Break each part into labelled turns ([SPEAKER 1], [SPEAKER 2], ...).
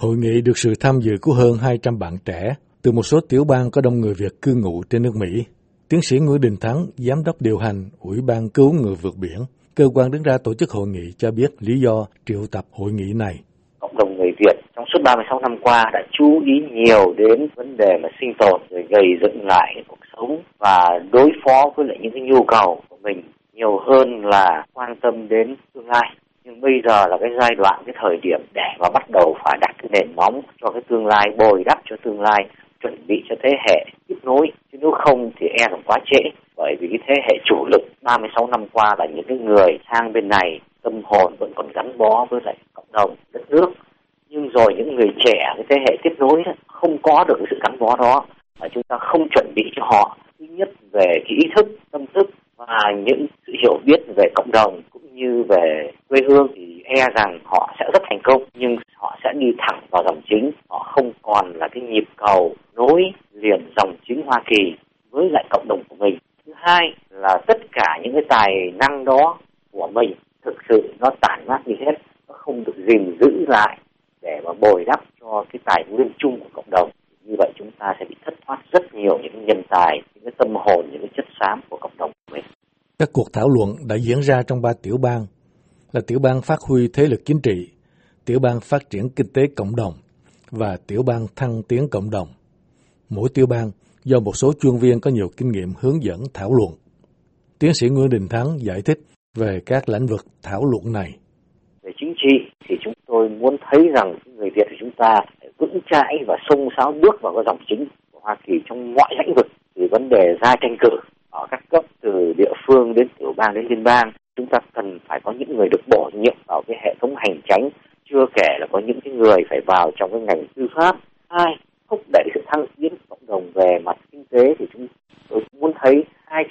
[SPEAKER 1] Hội nghị được sự tham dự của hơn 200 bạn trẻ từ một số tiểu bang có đông người Việt cư ngụ trên nước Mỹ. Tiến sĩ Nguyễn Đình Thắng, giám đốc điều hành Ủy ban cứu người vượt biển, cơ quan đứng ra tổ chức hội nghị cho biết lý do triệu tập hội nghị này.
[SPEAKER 2] Cộng đồng người Việt trong suốt 36 năm qua đã chú ý nhiều đến vấn đề mà sinh tồn, rồi gây dựng lại cuộc sống và đối phó với lại những cái nhu cầu của mình nhiều hơn là quan tâm đến tương lai. Nhưng bây giờ là cái giai đoạn, cái thời điểm để mà bắt đầu phải đặt cái nền móng cho cái tương lai, bồi đắp cho tương lai, chuẩn bị cho thế hệ tiếp nối. Chứ nếu không thì e rằng quá trễ. Bởi vì cái thế hệ chủ lực 36 năm qua là những cái người sang bên này, tâm hồn vẫn còn gắn bó với lại cộng đồng, đất nước. Nhưng rồi những người trẻ, cái thế hệ tiếp nối không có được cái sự gắn bó đó. Và chúng ta không chuẩn bị cho họ, thứ nhất về cái ý thức, tâm thức và những sự hiểu biết về cộng đồng cũng như về quê hương thì e rằng họ sẽ rất thành công, nhưng họ sẽ đi thẳng vào dòng chính. Họ không còn là cái nhịp cầu nối liền dòng chính Hoa Kỳ với lại cộng đồng của mình. Thứ hai là tất cả những cái tài năng đó của mình thực sự nó tản mát đi hết, nó không được gìn giữ lại để mà bồi đắp cho cái tài nguyên chung của cộng đồng. Như vậy chúng ta sẽ bị thất thoát rất nhiều những nhân tài, những cái tâm hồn, những cái chất xám của cộng đồng của mình.
[SPEAKER 1] Các cuộc thảo luận đã diễn ra trong 3 tiểu bang là tiểu bang phát huy thế lực chính trị, tiểu bang phát triển kinh tế cộng đồng và tiểu bang thăng tiến cộng đồng. Mỗi tiểu bang do một số chuyên viên có nhiều kinh nghiệm hướng dẫn thảo luận. Tiến sĩ Nguyễn Đình Thắng giải thích về các lĩnh vực thảo luận này.
[SPEAKER 2] Về chính trị thì chúng tôi muốn thấy rằng người Việt của chúng ta vững chãi và xông xáo bước vào cái dòng chính của Hoa Kỳ trong mọi lĩnh vực, từ vấn đề ra tranh cử ở các cấp từ địa phương đến tiểu bang đến liên bang. Chúng ta cần phải có những người được bổ nhiệm vào cái hệ thống hành chánh, chưa kể là có những cái người phải vào trong cái ngành tư pháp. Hai, thúc đẩy sự thăng tiến của cộng đồng về mặt kinh tế thì chúng tôi muốn thấy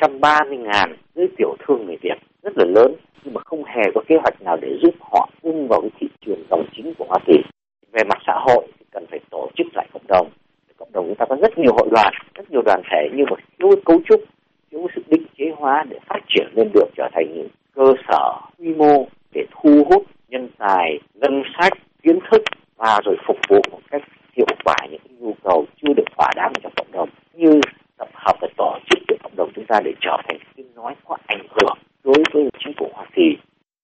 [SPEAKER 2] 230.000 giới tiểu thương người Việt rất là lớn, nhưng mà không hề có kế hoạch nào để giúp họ vung vào cái thị trường dòng chính của Hoa Kỳ. Về mặt xã hội thì cần phải tổ chức lại cộng đồng. Cộng đồng chúng ta có rất nhiều hội đoàn, rất nhiều đoàn thể, nhưng mà thiếu cấu trúc, thiếu sự định chế hóa để phát triển lên được trở thành những cơ sở quy mô để thu hút nhân tài, ngân sách, kiến thức và rồi phục vụ một cách hiệu quả những nhu cầu chưa được thỏa đáng trong cộng đồng, như tập hợp và tổ chức của cộng đồng chúng ta để trở thành tiếng nói có ảnh hưởng đối với chính phủ Hoa Kỳ.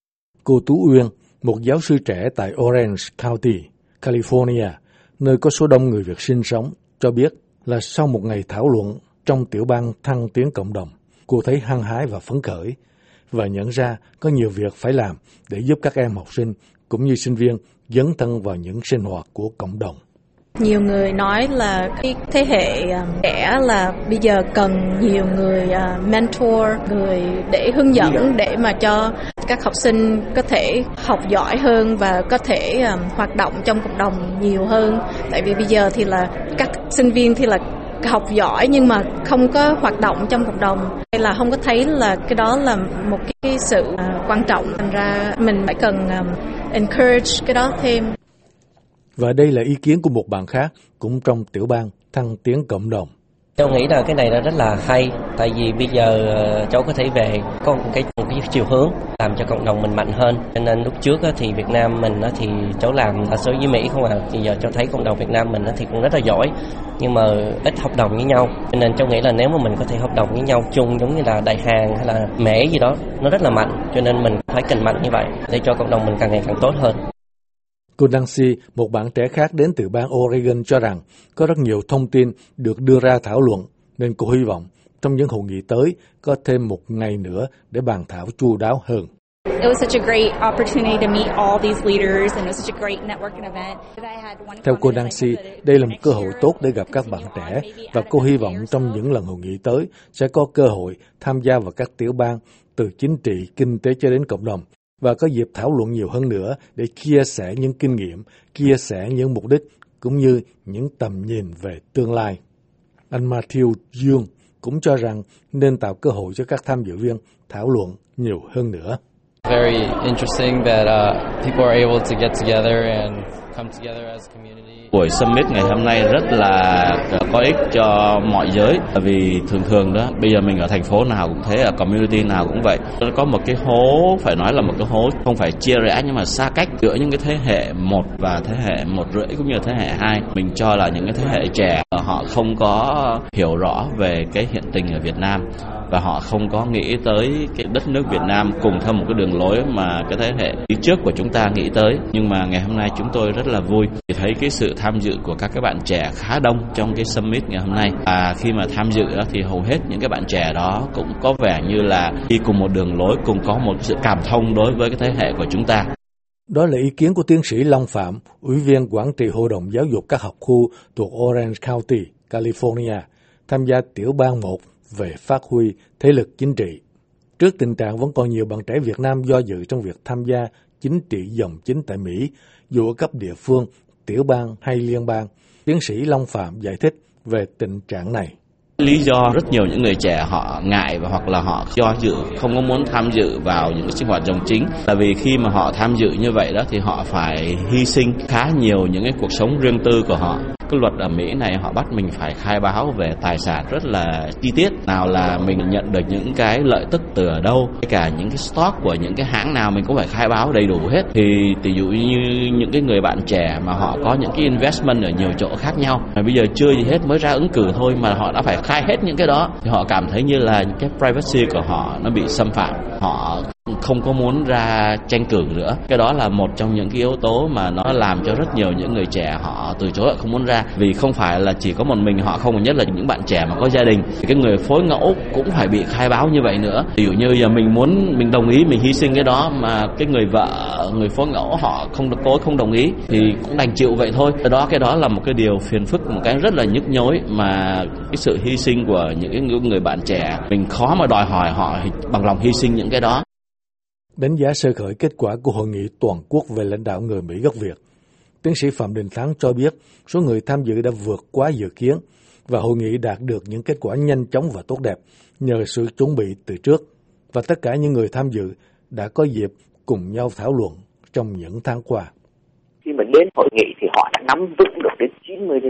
[SPEAKER 1] Cô Tú Uyên, một giáo sư trẻ tại Orange County, California, nơi có số đông người Việt sinh sống, cho biết là sau một ngày thảo luận trong tiểu bang thăng tiến cộng đồng, cô thấy hăng hái và phấn khởi và nhận ra có nhiều việc phải làm để giúp các em học sinh cũng như sinh viên dấn thân vào những sinh hoạt của cộng đồng.
[SPEAKER 3] Nhiều người nói là cái thế hệ trẻ là bây giờ cần nhiều người mentor, người để hướng dẫn để mà cho các học sinh có thể học giỏi hơn và có thể hoạt động trong cộng đồng nhiều hơn. Tại vì bây giờ thì là các sinh viên thì là học giỏi nhưng mà không có hoạt động trong cộng đồng, hay là không có thấy là cái đó là một cái sự quan trọng. Thành ra mình phải cần encourage cái đó thêm.
[SPEAKER 1] Và đây là ý kiến của một bạn khác, cũng trong tiểu bang thăng tiến cộng đồng.
[SPEAKER 4] Cháu nghĩ là cái này là rất là hay, tại vì bây giờ cháu có thể về có một cái chiều hướng làm cho cộng đồng mình mạnh hơn. Cho nên lúc trước thì Việt Nam mình thì cháu làm đa số với Mỹ không à. Bây giờ cháu thấy cộng đồng Việt Nam mình thì cũng rất là giỏi, nhưng mà ít hợp đồng với nhau. Cho nên cháu nghĩ là nếu mà mình có thể hợp đồng với nhau chung, giống như là Đại Hàn hay là Mễ gì đó, nó rất là mạnh. Cho nên mình phải cần mạnh như vậy để cho cộng đồng mình càng ngày càng tốt hơn.
[SPEAKER 1] Cô Nancy, một bạn trẻ khác đến từ bang Oregon, cho rằng có rất nhiều thông tin được đưa ra thảo luận, nên cô hy vọng trong những hội nghị tới có thêm một ngày nữa để bàn thảo chu đáo hơn.
[SPEAKER 5] It was such a great opportunity to meet all these leaders and it was such a great networking event.
[SPEAKER 1] Theo cô Nancy, đây là một cơ hội tốt để gặp các bạn trẻ và cô hy vọng trong những lần hội nghị tới sẽ có cơ hội tham gia vào các tiểu bang từ chính trị, kinh tế cho đến cộng đồng và có dịp thảo luận nhiều hơn nữa để chia sẻ những kinh nghiệm, chia sẻ những mục đích cũng như những tầm nhìn về tương lai. Anh Matthew Dương cũng cho rằng nên tạo cơ hội cho các tham dự viên thảo luận nhiều hơn nữa.
[SPEAKER 6] Very interesting that people are able to get together and come together as a community.
[SPEAKER 7] Buổi summit ngày hôm nay rất là có ích cho mọi giới, vì thường đó bây giờ mình ở thành phố nào cũng thế, ở community nào cũng vậy. Có một cái hố, phải nói là một cái hố không phải chia rẽ nhưng mà xa cách giữa những cái thế hệ 1 và thế hệ 1,5 cũng như thế hệ 2. Mình cho là những cái thế hệ trẻ họ không có hiểu rõ về cái hiện tình ở Việt Nam và họ không có nghĩ tới cái đất nước Việt Nam cùng theo một cái đường lối mà cái thế hệ đi trước của chúng ta nghĩ tới. Nhưng mà ngày hôm nay chúng tôi rất là vui vì thấy cái sự tham dự của các bạn trẻ khá đông trong cái summit ngày hôm nay. Và khi mà tham dự đó thì hầu hết những cái bạn trẻ đó cũng có vẻ như là đi cùng một đường lối, cùng có một sự cảm thông đối với cái thế hệ của chúng ta.
[SPEAKER 1] Đó là ý kiến của tiến sĩ Long Phạm, Ủy viên Quản trị Hội đồng Giáo dục các học khu thuộc Orange County, California, tham gia tiểu bang 1 về phát huy thế lực chính trị. Trước tình trạng vẫn còn nhiều bạn trẻ Việt Nam do dự trong việc tham gia chính trị dòng chính tại Mỹ, dù ở cấp địa phương, tiểu bang hay liên bang, tiến sĩ Long Phạm giải thích về tình trạng này.
[SPEAKER 7] Lý do rất nhiều những người trẻ họ ngại và hoặc là họ do dự, không có muốn tham dự vào những cái sinh hoạt dòng chính là vì khi mà họ tham dự như vậy đó thì họ phải hy sinh khá nhiều những cái cuộc sống riêng tư của họ. Cái luật ở Mỹ này họ bắt mình phải khai báo về tài sản rất là chi tiết, nào là mình nhận được những cái lợi tức từ ở đâu, cả những cái stock của những cái hãng nào mình cũng phải khai báo đầy đủ hết. Thì ví dụ như những cái người bạn trẻ mà họ có những cái investment ở nhiều chỗ khác nhau, mà bây giờ chưa gì hết mới ra ứng cử thôi mà họ đã phải khai hết những cái đó, thì họ cảm thấy như là những cái privacy của họ nó bị xâm phạm, họ không có muốn ra tranh cử nữa. Cái đó là một trong những cái yếu tố mà nó làm cho rất nhiều những người trẻ họ từ chối, họ không muốn ra, vì không phải là chỉ có một mình họ không, nhất là những bạn trẻ mà có gia đình thì cái người phối ngẫu cũng phải bị khai báo như vậy nữa. Ví dụ như giờ mình đồng ý mình hy sinh cái đó mà cái người vợ, người phối ngẫu họ không đồng ý thì cũng đành chịu vậy thôi. Cái đó là một cái điều phiền phức, một cái rất là nhức nhối mà cái sự hy sinh của những cái người bạn trẻ mình khó mà đòi hỏi họ bằng lòng hy sinh những cái đó.
[SPEAKER 1] Đánh giá sơ khởi kết quả của Hội nghị toàn quốc về lãnh đạo người Mỹ gốc Việt, tiến sĩ Phạm Đình Thắng cho biết số người tham dự đã vượt quá dự kiến và hội nghị đạt được những kết quả nhanh chóng và tốt đẹp nhờ sự chuẩn bị từ trước, và tất cả những người tham dự đã có dịp cùng nhau thảo luận trong những tháng qua.
[SPEAKER 2] Khi mà đến hội nghị thì họ đã nắm vững được đến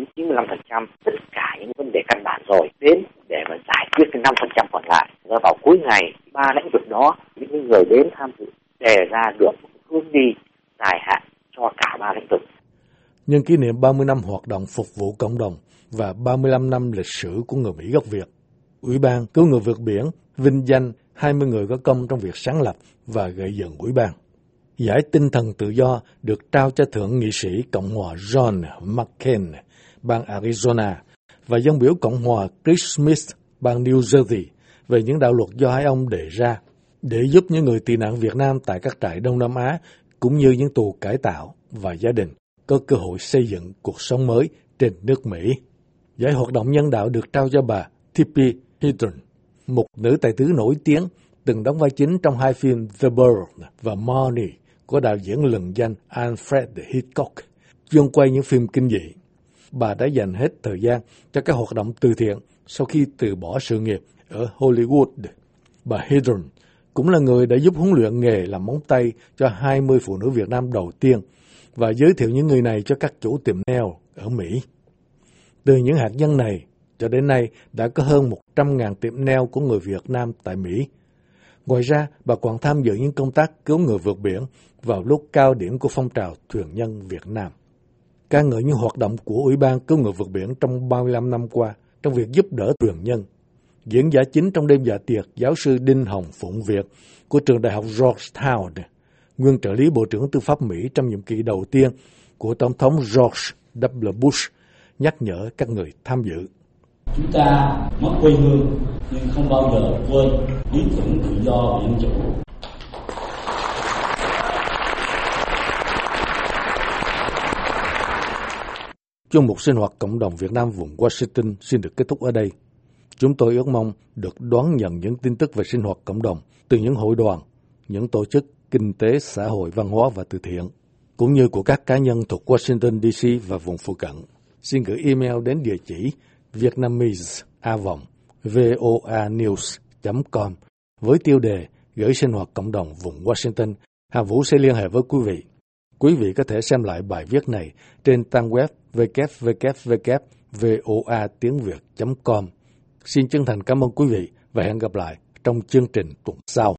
[SPEAKER 2] 90-95% tất cả những vấn đề căn bản rồi, đến để mà giải quyết cái 5% còn lại. Và vào cuối ngày, 3 lĩnh vực đó, những người đến tham dự đề ra được một hướng đi dài hạn cho cả 3 lĩnh vực.
[SPEAKER 1] Nhân kỷ niệm 30 năm hoạt động phục vụ cộng đồng và 35 năm lịch sử của người Mỹ gốc Việt, Ủy ban Cứu người vượt biển vinh danh 20 người có công trong việc sáng lập và gây dựng Ủy ban. Giải tinh thần tự do được trao cho Thượng nghị sĩ Cộng hòa John McCain, bang Arizona, và dân biểu Cộng hòa Chris Smith, bang New Jersey, về những đạo luật do hai ông đề ra để giúp những người tị nạn Việt Nam tại các trại Đông Nam Á cũng như những tù cải tạo và gia đình có cơ hội xây dựng cuộc sống mới trên nước Mỹ. Giải hoạt động nhân đạo được trao cho bà Tippi Hedren, một nữ tài tử nổi tiếng từng đóng vai chính trong hai phim The Bird và Marnie của đạo diễn lừng danh Alfred Hitchcock, chuyên quay những phim kinh dị. Bà đã dành hết thời gian cho các hoạt động từ thiện sau khi từ bỏ sự nghiệp ở Hollywood. Bà Hedren cũng là người đã giúp huấn luyện nghề làm móng tay cho 20 phụ nữ Việt Nam đầu tiên và giới thiệu những người này cho các chủ tiệm nail ở Mỹ. Từ những hạt nhân này, cho đến nay đã có hơn 100.000 tiệm nail của người Việt Nam tại Mỹ. Ngoài ra, bà còn tham dự những công tác cứu người vượt biển vào lúc cao điểm của phong trào thuyền nhân Việt Nam. Ca ngợi những hoạt động của Ủy ban Cứu người vượt biển trong 35 năm qua trong việc giúp đỡ thuyền nhân. Diễn giả chính trong đêm dạ tiệc, giáo sư Đinh Hồng Phụng Việt của trường đại học Georgetown, nguyên trợ lý Bộ trưởng Tư pháp Mỹ trong nhiệm kỳ đầu tiên của Tổng thống George W. Bush, nhắc nhở các người tham dự.
[SPEAKER 8] Chúng ta mất quê hương nhưng không bao giờ quên lý tưởng tự do và dân chủ.
[SPEAKER 1] Chuyên mục sinh hoạt cộng đồng Việt Nam vùng Washington xin được kết thúc ở đây. Chúng tôi ước mong được đón nhận những tin tức về sinh hoạt cộng đồng từ những hội đoàn, những tổ chức kinh tế, xã hội, văn hóa và từ thiện, cũng như của các cá nhân thuộc Washington DC và vùng phụ cận. Xin gửi email đến địa chỉ vietnamese@voanews.com với tiêu đề gửi sinh hoạt cộng đồng vùng Washington, Hà Vũ sẽ liên hệ với quý vị. Quý vị có thể xem lại bài viết này trên trang web www.voatiếngviet.com. Xin chân thành cảm ơn quý vị và hẹn gặp lại trong chương trình tuần sau.